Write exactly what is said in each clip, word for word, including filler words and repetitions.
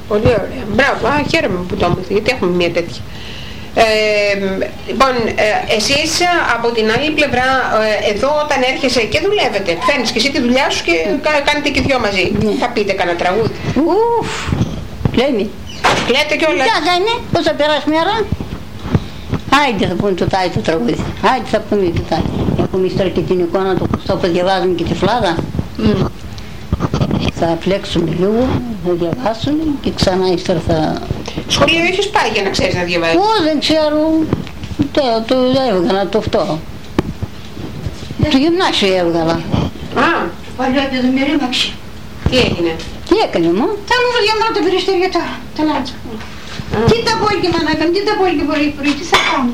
Πολύ ωραία. Μπράβο, α, χαίρομαι που το έμαθα, γιατί έχουμε μια τέτοια. Ε, λοιπόν, ε, εσείς από την άλλη πλευρά, ε, εδώ όταν έρχεσαι και δουλεύετε, φέρνεις και εσύ τη δουλειά σου και mm. κάνετε και δυο μαζί. Mm. Θα πείτε κανένα τραγούδι? Ουφ, κλαίμε. Κλαίτε κιόλας. Τι θα κάνει, πώς θα περάσει μέρα. Άιντε θα πούμε το τάι το τραγούδι. Άιντε θα πούμε το τάι. Έχουμε ύστερα και την εικόνα του Χριστό που διαβάζουμε και τη φλάδα. Mm. Θα φλέξουμε λίγο, θα διαβάσουμε και ξανά ύστερα θα... Σχολείο έχεις πάει για να ξέρεις να διαβάζεις? Ω, δεν ξέρω. Το, το έβγαλα το αυτό. Το γυμνάσιο έβγαλα. Α, Παλιό και δεν με ρήμαξε. τι έγινε? Τι έκανε μου? Τα μου γεμάτα τα περιστέρια τα, τα λάτσα. Τι τα απόλυμα να κάνω, τι τα απόλυμα μπορεί πρωί, τι θα κάνω.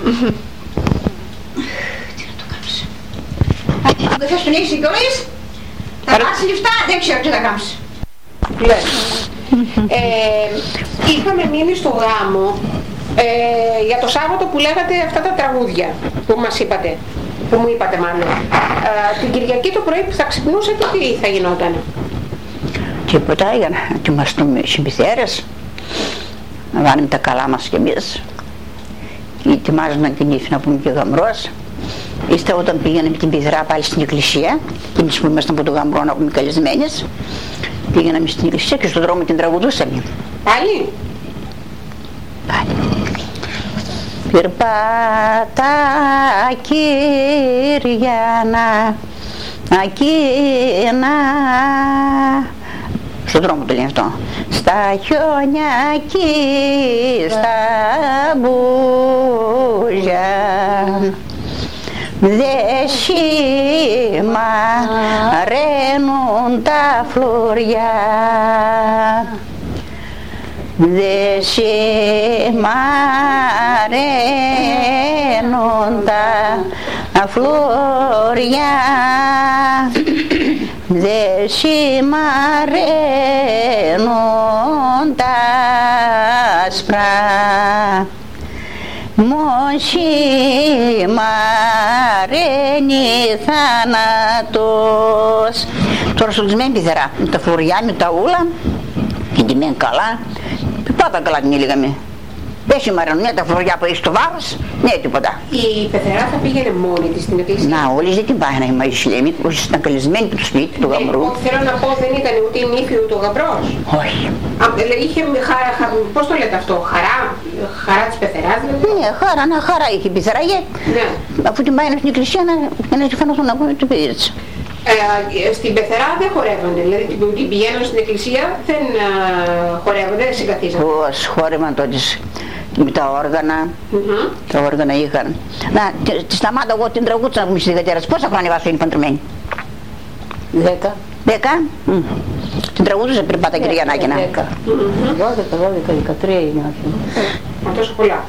Τι να το κάνεις. Αν δεν θες τον έχεις κιόλας, θα πας λεφτά, δεν ξέρω τι θα κάνεις. Λες. ε, είχαμε μείνει στο γάμο ε, για το Σάββατο που λέγατε αυτά τα τραγούδια που μας είπατε, που μου είπατε μάλλον. Ε, την Κυριακή το πρωί που θα ξυπνούσατε, τι θα γινόταν? Τίποτα, για να ετοιμαστούμε συμπιθέρες, να βάλουμε τα καλά μας κι εμείς. Και ετοιμάζουμε την ύφη να πούμε και γαμρός. Ύστερα όταν πήγαμε την πιδρά πάλι στην εκκλησία, και εμείς που ήμασταν από το γαμπρό να πούμε καλεσμένες, πήγαμε στην εκκλησία και στον δρόμο την τραγουδούσαμε. Πάλι? Πάλι. Περπάτα Κυριανά, ακίνα. Στον δρόμο το λέει αυτό. Στα χιόνια εκεί, στα μπούζια, δε σημαραίνουν τα φλουριά, δε σημαραίνουν τα φλουριά, δε σημαραίνουν τα άσπρα, μον σημαραίνει θάνατος. Τώρα στολισμένη πιδερά, με τα φλουριά, με τα ούλα, και ντυμένη καλά, πάντα καλά την έλεγαμε. Δεν σημαραίνουν μια τα φλουριά που έχει στο βάρος, ναι τίποτα. Η πεθερά θα πήγαινε μόνη της στην εκκλησία? Να, όλες δεν την πάει να είμαι Ισλέμη, όσοι ήταν καλεσμένοι του σπίτι του γαμπρού. Ναι, θέλω να πω, δεν ήταν ούτε η νύφη ούτε ο γαμπρός? Όχι. Α, είχε χαρά, χα, πώς το λέτε αυτό, χαρά, χαρά της πεθεράς δηλαδή? Ναι, χαρά, να χαρά είχε η πεθερά, ναι. Αφού την πάει στην εκκλησία να, να τη φανωθούν να πούμε το παιδί της. Ε, στην πεθερά δεν χορεύανε, δηλαδή την πηγαίνουν στην εκκλησία, δεν α, χορεύανε, δεν συγκαθίζανε. Πώς χόρευαν τότε με τα όργανα, mm-hmm. τα όργανα είχαν. Να, τη σταμάτα εγώ την τραγούδια να πούμε στη δεκατέρας, πόσα χρόνια βάζω είναι παντρεμένη? Δέκα. Δέκα? Mm. Την τραγούδουσα πριν πάτα Κυριανάκηνα. Δέκα. Δώδεκα, δώδεκα, δεκατρία είναι όχι. Μα τόσο πολλά.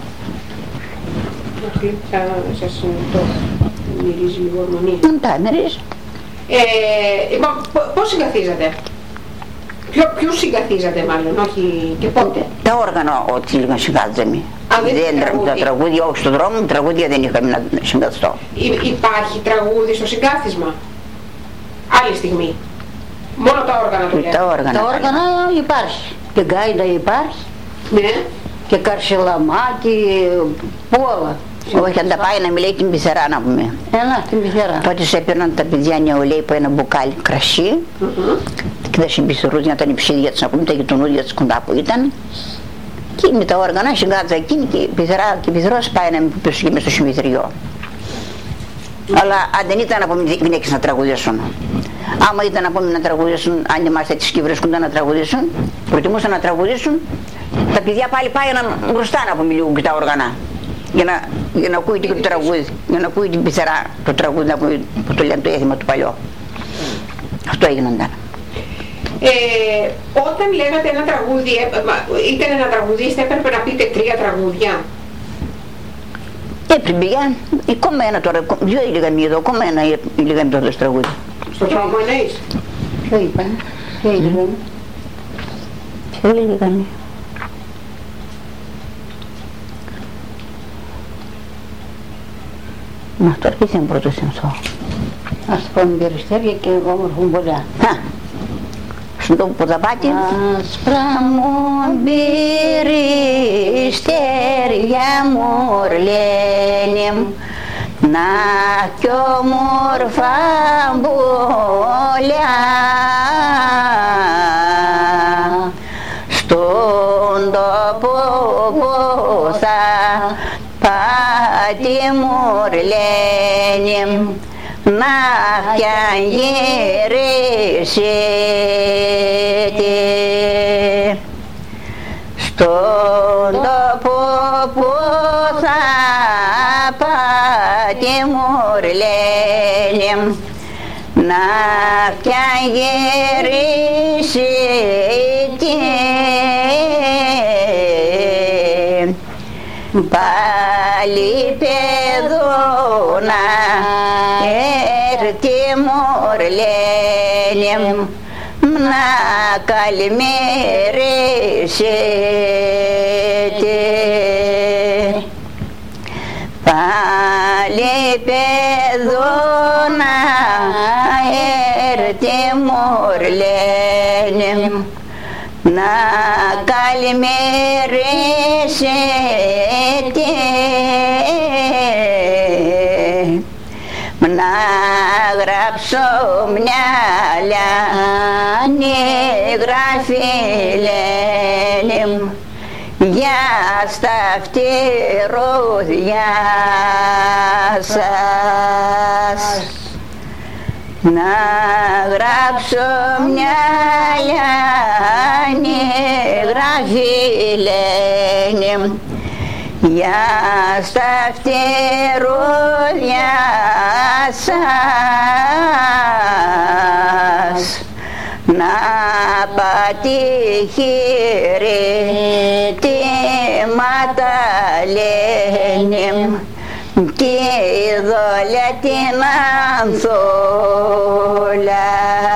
Θα σας το μυρίζει λίγο ορμονία. Δεν τα μυρίζει. Λοιπόν, πώς συγκαθίζατε? Ποιους συγκαθίζατε μάλλον, όχι και πότε? Τα όργανα ό,τι λίγα συγκάθιζαμε. Α, δεν είναι τραγούδι? Τα τραγούδια όχι στον δρόμο, τραγούδια δεν είχαμε να συγκαθιστώ. Υπάρχει τραγούδι στο συγκάθισμα? Άλλη στιγμή. Μόνο τα όργανα του λέτε? Τα όργανα, τα όργανα υπάρχει. Και γκάιντα υπάρχει. Ναι. Και καρσελαμάκι, όλα. Όχι, αν τα πάει να μιλάει την πειθερά να πούμε. Έλα, την πειθερά. Τότε σε έπαιρναν τα παιδιά νεολαίοι από ένα μπουκάλι κρασί mm-hmm. και τα συμπιθερούσαν, ήταν οι ψίδια τους να πούμε, τα γειτονούδια τους κοντά που ήταν. Και με τα όργανα συγκάτσα εκείνη και η πειθερά και η πειθερός πάει να μην πέσουν μες στο συμμηθριό. Mm-hmm. Αλλά αν δεν ήταν να πούμε γυναίκες να τραγουδήσουν. Άμα ήταν να πούμε να τραγουδήσουν, αν εμάς έτσι και βρίσκονταν να τραγουδήσουν, προτιμούσαν να τραγουδήσουν, τα παιδιά πάλι πάει να μπροστά να πούμε λίγο και τα όργανα. Για να, για να ακούει το τραγούδι, για να ακούει την πειθερά το τραγούδι, να ακούει που το λένε το έθιμα του παλιό. Αυτό έγινονταν. Ε, όταν λέγατε ένα τραγούδι, ήταν ένα τραγουδίστα, έπρεπε να πείτε τρία τραγούδια? Έπρεπε, για, ακόμα ένα τώρα, δύο έλεγαμε εδώ, ακόμα ένα έλεγαμε τώρα στο τραγούδι. Στο δρόμο εννοείς? Ποιο είπαν, ποιο έλεγαμε? Ποιο έλεγαμε? Μα τώρα ποιος είναι πρώτος εμσό? Ας το πάμε περιστέρια και όμορφουν πολλά. Στον τόπο ποδαπάκι. Άσπρα μου μπυριστέρια μουρλένιμ, να κι όμορφα μπουλιά στον τόπο που θα πάτη μουρλένιμ, να κι αν γυρίσετε στον τόπο που θα πάτη μουρλένιμ, να κι αν γυρίσετε πάλι παιδούνα έρθει μουρλένιμ, να καλημερίσετε. Πάλι παιδούνα έρθει μουρλένιμ, να καλημερίσετε, να γράψω μια λιάνη γράφει λένιμ, για στα φτυρούδια σας. Να γράψω μια λιάνη γράφει λένιμ, για στα φτυρούδια σας. Να πατηχειρητήματα λένιμ, τη δόλια την ανθούλα.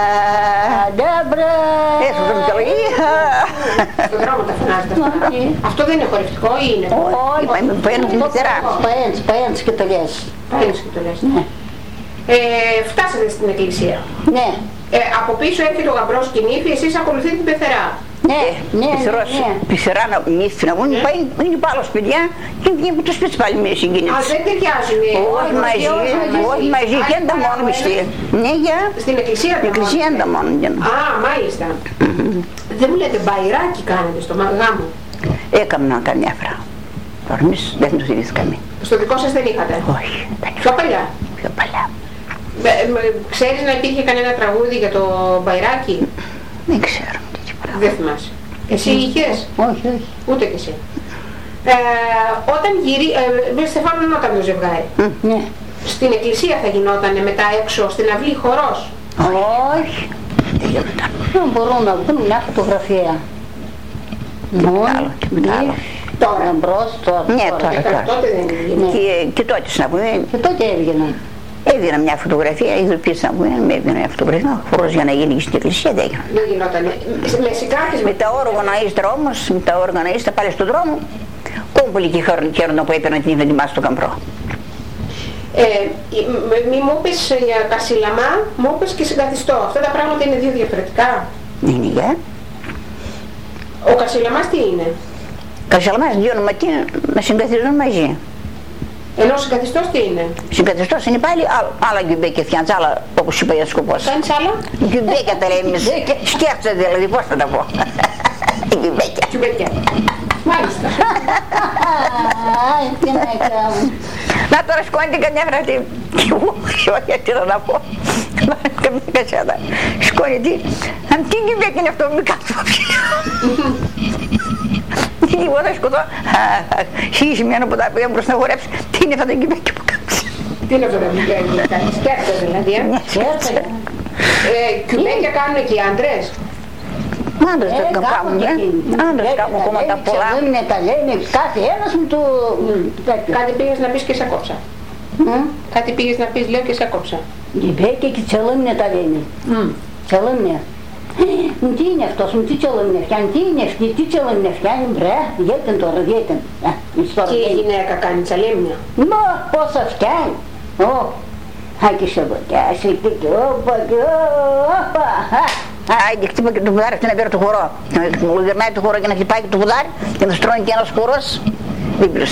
Έσω το Στον δρόμο τα φωνάζετε αυτά. Αυτό δεν είναι χορευτικό ή είναι? Όχι, παίρνω την μητερά. Παίρνεις και το λες. Παίρνεις και το λες. Ε, φτάσατε στην εκκλησία. Ναι. Ε, από πίσω έρχεται ο γαμπρός και η νύφη, εσείς ακολουθείτε την πεθερά. Ναι, ναι, ναι. Πεθερά να νύφη να βγουν, είναι πάνω παιδιά και βγαίνει από το σπίτι πάλι με συγκίνηση. Α, δεν ταιριάζουν. Όχι μαζί, όχι μαζί, και είναι τα μόνο μισθή. Ναι, για στην εκκλησία τα μόνο. Εκκλησία είναι τα μόνο. Α, μάλιστα. Δεν μου λέτε μπαϊράκι κάνετε στο γάμο? Έκανα καμιά φορά. Τώρα εμείς δεν το θυμηθήκαμε. Στο δικό σας δεν είχατε? Όχι. Πιο παλιά? Πιο παλιά. Ξέρεις να υπήρχε κανένα τραγούδι για το μπαϊράκι? Δεν ξέρω τέτοιο πράγμα. Δεν θυμάσαι. Εσύ είχες? Όχι, όχι. Ούτε κι εσύ. Ε, όταν γυρί... Ε, στεφάνωνόταν το ζευγάρι. Ναι. Στην εκκλησία θα γινότανε μετά έξω, στην αυλή χορός? Όχι. Δεν μπορούν να βγουν μια φωτογραφία. Άλλο και μετά άλλο. Τώρα μπρος, τώρα. Ναι, τώρα, τώρα. Τότε δεν έγινε. Και, και τότε να πούμε, Και τότε έβγαινε. έδινα μια φωτογραφία, ειδοποίησα να πούμε, με έδινα μια φωτογραφία, χωρίς για να γίνει και στην εκκλησία δεν έγινε. Δεν γινότανε. Με συγκάτες Με τα όργανα ύστερα όμως, με τα όργανα ύστερα πάλι στον δρόμο, κόμπολοι και χαίρονο που έπαιρνα την ύφη μας στο καμπρό. Ε, μη μου είπες για κασιλαμά, μου είπες και συγκαθιστό. Αυτά τα πράγματα είναι δύο διαφορετικά. Είναι για. Ο κασιλαμάς τι είναι? Κασιλαμάς δύο ονοματί να συγκαθίζουν μαζί. Ενώ ο συγκαθιστός τι είναι? Συγκαθιστός είναι πάλι άλλα, άλλα γκυμπέκια φτιάχνεις, άλλα όπως είπα για σκοπός. Κάνεις άλλα? Γκυμπέκια τα λέμε εμείς. Σκέφτεσαι δηλαδή, πώς θα τα πω. Γκυμπέκια. Κιουμπέκια. Μάλιστα. Τι να κάνω. Να τώρα σκόνεται καμιά φορά τι. Όχι, τι θα τα πω. Καμιά κασέτα. Σκόνεται. Αν τι γκυμπέκια είναι αυτό, μην κάτσω. Τι τίποτα σκοτώ. Χύσει μια από τα οποία μπρος να χορέψει. Τι είναι αυτά τα γκυμπέκια που κάτσω. Τι είναι αυτό τα γκυμπέκια που κάνεις? Σκέφτεσαι δηλαδή. Κιουμπέκια κάνουν και οι άντρες? Άντρες δεν το κάνουν, ε. Άντρες κάνουν ακόμα τα πολλά. Ξελίμνε τα λένε, κάθε ένας με το... Κάτι πήγες να πεις και σε κόψα. Κάτι πήγες να πεις, λέω, και σε κόψα. Γκυμπέκια και τσελίμνε τα λένε. Τσελίμνε. Τι είναι αυτός, τι τσελίμνε φτιάνει, τι είναι αυτή, τι τσελίμνε φτιάνει, μπρε, γιατί τώρα, γιατί. Και η γυναίκα κάνει τσαλέμια? Μα πόσα φτιάνει. Ω, χάκι σε βοτιάσει και όπα και όπα. Άιντε, χτύπα και το πουδάρι αυτή να πήρε το χορό. Μου γυρνάει το χορό και να χτυπάει και το πουδάρι και να στρώνει και ένας χορός δίπλος.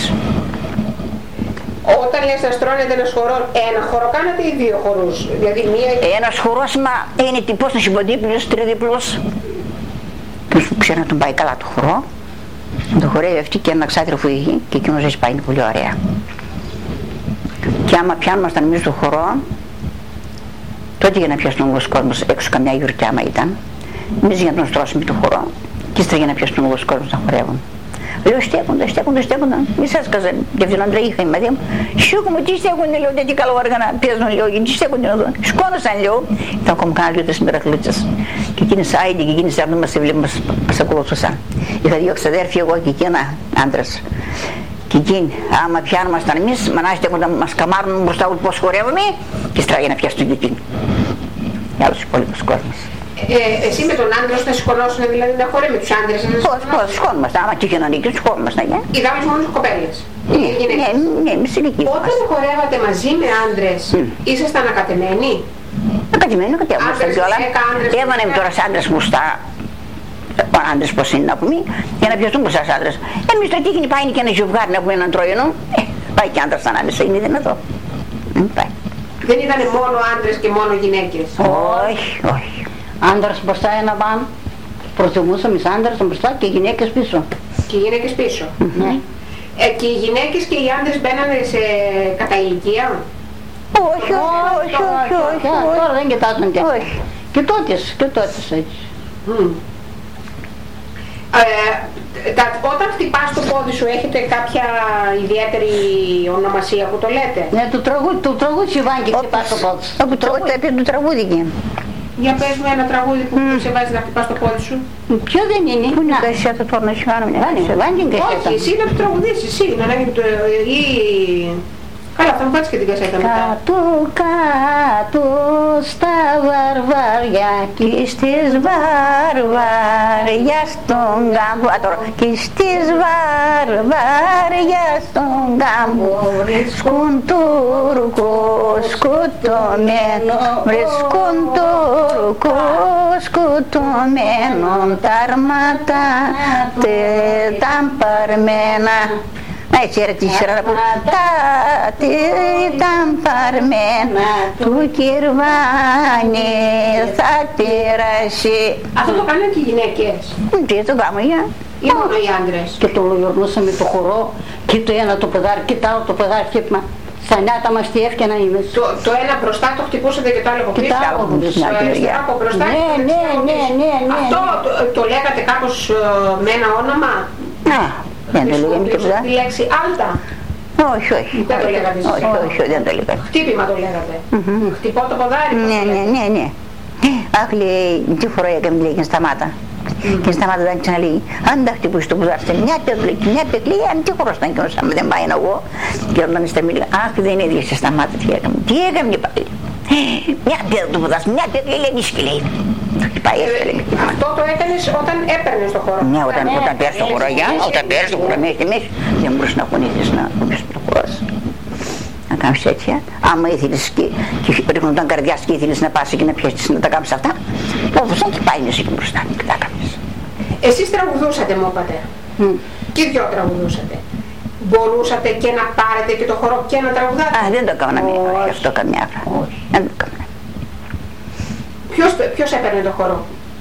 Όταν λες να στρώνετε ένας χορό, ένα χορό κάνατε ή δύο χορούς? Δηλαδή μία... Ένας χορός, μα είναι τυπός να συμποντίπλος, τριδίπλος. Ποιος που ξέρει να τον πάει καλά το χορό, να το χορεύει αυτή και ένα ξάτριφο είχε και εκείνος έτσι πάει, είναι πολύ ωραία. Και άμα πιάνομασταν εμείς το χορό, τότε για να πιάσουν όλος κόσμος έξω καμιά γιορτή άμα ήταν, εμείς για να τον στρώσουμε το χορό και ύστερα για να πιάσουν όλος κόσμος να χορεύουν. Λέω στέκοντα, στέκοντα, στέκοντα, μη σας сказали, και αυτήν άντρα είχα η μαδιά μου, σιούκου μου, τι στέκονται, λέω, τέτοια καλά όργανα, παίζουν, λέω, γιατί στέκονται εδώ, σκόνωσαν, λέω, ήταν ακόμα κάνα δύο-τρεις μυρακλίτσες. Και εκείνες άιντε και εκείνες άπνο μας μας ακολουθούσαν. Είχα δύο ξαδέρφια εγώ και εκείνα άντρας. Και εκείνοι, άμα πιάνομασταν εμείς, μανά στέκοντα, μας καμάρουν μπροστά πώς χορεύουμε και στράγει να πιάσουν και εκείνοι. Για άλλους υπόλοιπους κόσμους. Ε, εσύ με τον άντρα σου να σηκωνώσουν, δηλαδή να χορεύει με τους άντρες? Πώς, πώς, σηκώνομασταν, άμα τύχε να νίκη, σηκώνομασταν, ναι. Είδαμε μόνο τις κοπέλες. Ναι, ναι, ναι, εμείς ηλικίες. Όταν χορεύατε μαζί με άντρες, ήσασταν ακατεμένοι? Ακατεμένοι, κατέβασταν κιόλα. Έβανε τώρα σ' άντρες μπροστά, άντρες πως είναι να πούμε, για να πιαστούν μπροστά σ' άντρες. Εμείς το τύχει πάει και ένα ζευγάρι να πούμε έναν τρόινο, ε, πάει και άντρας σαν άντρες, είναι δυνατό. Πάει. Δεν ήταν μόνο άντρες και μόνο γυναίκες? Όχι, όχι. Άντρας μπροστά ένα μπαν, προτιμούσαμε εις άντρας μπροστά και οι γυναίκες πίσω. Και οι γυναίκες πίσω. Ναι. Ε, και οι γυναίκες και οι άντρες μπαίνανε σε κατά ηλικία? Όχι, όχι, όχι, όχι. Τώρα δεν κοιτάζουν τέτοια. Και τότε, και τότε έτσι. Ε, τα, όταν χτυπάς το πόδι σου έχετε κάποια ιδιαίτερη ονομασία που το λέτε? Ναι, του τραγούδι, του τραγούδι Σιβάνκη χτυπάς το πόδι. Όπου τραγούδι, έπαιρνε το τραγούδι εκεί. Για πες μου ένα τραγούδι που σε βάζει να χτυπάς το πόδι σου. Ποιο δεν είναι? Πού είναι η κασέτα τώρα να σου κάνω μια κασέτα? Όχι, εσύ να το τραγουδήσεις, εσύ να λέγει το... ή... Καλά, θα μου πάρεις και την κασέτα μετά. Κάτω κάτω στα βαρβάρια κι στις βαρβάρια στον κάμπο. Α, τώρα. Κι στις βαρβάρια στον κάμπο βρίσκουν Τούρκο σκοτωμένο, βρίσκουν Τούρκο σκοτωμένο, τα αρμάτα τα παρμένα. Έτσι έρε τη σειρά να πω, τα ήταν παρμένα του Κυρβάνη θα πειράσει. Αυτό το κάνουν και οι γυναίκες? Τι το κάνουμε για? Ή μόνο οι άντρες? Και το λογιορνούσαμε το χορό και το ένα το παιδάρι και το άλλο το παιδάρι χτύπημα. Στα νιάτα μας τι έφτιανα είμαι. Το, το ένα μπροστά το χτυπούσατε και το άλλο από πίσω? Και το άλλο από πίσω. Από μπροστά ναι, και ναι, ναι, ναι, ναι. Αυτό το, το λέγατε κάπως με ένα όνομα? Να. Δεν το λέγαμε και πουδά. Τη λέξη άλτα? Όχι, όχι. Δεν το λέγατε? Όχι, όχι, δεν το λέγαμε. Χτύπημα το λέγατε? Χτυπώ το ποδάρι? Ναι, ναι, ναι, ναι. Αχ, λέει, τι φορά έκαμε, λέει, και σταμάτα. Και σταμάτα δεν ξαναλέει, αν τα χτυπούσει το ποδάρι, μια πεκλή, μια πεκλή, αν τι χωρός ήταν εκείνος, αν δεν πάει να εγώ. Και όταν είστε μιλή, αχ, δεν είναι σε σταμάτα, τι έκαμε, τι έκαμε και πάλι. Μια πέδα το ποδάρι, μια πεκλή, λέει, νίσκη, λέει. Αυτό το έκανες όταν έπαιρνες το χώρο? Ναι, όταν, όταν πέρασε το χώρο, για, όταν πέρασε το χώρο, μέχρι εμείς δεν μπορούσε να κουνήθεις να κουνήσεις το χώρο. Να κάνεις έτσι, άμα ήθελες και, και ρίχνονταν καρδιάς και ήθελες να πας και να πιέσεις να τα κάνεις αυτά, όπως και πάει εσύ και μπροστά και τα κάνεις. Εσείς τραγουδούσατε, μου είπατε, mm. και δυο τραγουδούσατε. Μπορούσατε και να πάρετε και το χώρο και να τραγουδάτε? Α, δεν το έκανα μία, όχι, αυτό καμιά φορά. Δεν το έκανα. Ποιος, ποιος έπαιρνε το χώρο?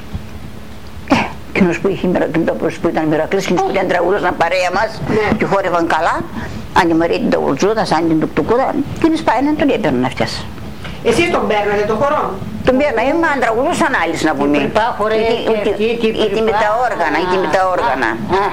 Ε, εκείνος που, είχε, που ήταν μυρακλής, εκείνος που ήταν τραγουδούσαν παρέα μας και χόρευαν καλά, αν η Μαρία την Ταγουλτζούδα, αν την Τουκτουκούδα, εκείνες πάει να τον έπαιρναν αυτές. Εσείς τον παίρνατε το χώρο? Τον παίρνανε, μα αν τραγουδούσαν άλλες να πούμε. Ή με τα όργανα, ή με τα όργανα.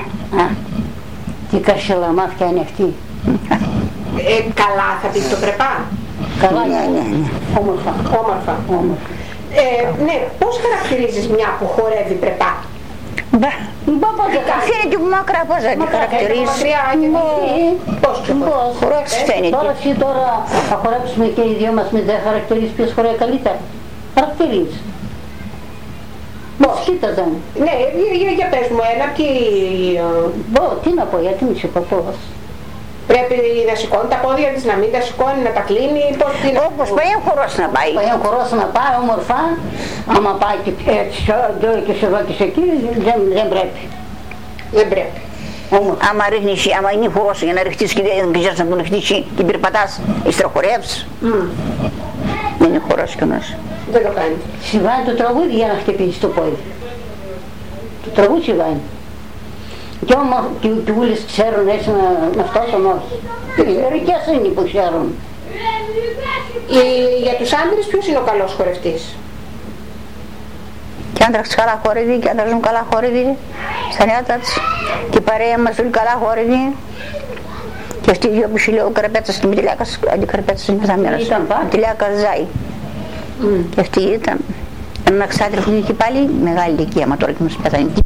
Τι καρσελαμά φτιάνει αυτή. Ε, καλά θα πεις το πρεπά? Καλά, ναι, ναι, ναι. Όμορφα. Όμορφα. Όμορφα. Ε, ναι, πώς χαρακτηρίζεις μια που χορεύει πρεπά? Μπα, φαίνεται που μακρά, πώς θα την χαρακτηρίζεις? Πώς χορεύεις φαίνεται. Τώρα εσύ τώρα θα χορέψουμε και οι δυο μας, με δεν χαρακτηρίζεις ποιος χορεύει καλύτερα. Χαρακτηρίζεις. Πώς κοίταζαν. Ναι, για, για πες μου ένα, τι... Μπω, τι να πω, γιατί μη σε πω πώς. Πρέπει πρέπει να σηκώνει τα πόδια της, να μην τα σηκώνει, να τα κλείνει, πώς την... Όπως πάει ο χορός να πάει. Πάει ο χορός να πάει όμορφα, άμα πάει και έτσι και σε εδώ και σε εκεί, δεν, δεν πρέπει. Δεν πρέπει. Όμορφα. Άμα ρίχνεις, άμα είναι χορός για να ριχτείς και δεν ξέρεις να τον ριχτείς και περπατάς, στροχορεύεις. Mm. Δεν είναι χορός κοινός. Δεν το κάνει. Συμβαίνει το τραγούδι για να χτυπήσει το πόδι. Το τραγούδι συμβαίνει. Και όμως και όλες ξέρουν έτσι με, με αυτό τον όχι. Μερικές είναι που ξέρουν. Ε, για τους άντρες ποιος είναι ο καλός χορευτής? Και άντρας καλά χορεύει και άντρας μου καλά χορεύει. Στα νιάτα της και η παρέα μας όλοι καλά χορεύει. Και αυτή οι δυο που σου λέω, ο Καραπέτσας και η Μητυλιάκας, αντί Καραπέτσας είναι τα μέρας. Ήταν πά. Μητυλιάκας ζάει. Mm. Και αυτή ήταν. Ένα ξάδερφο είχε και πάλι μεγάλη ηλικία, μα τώρα και μας πέθανε.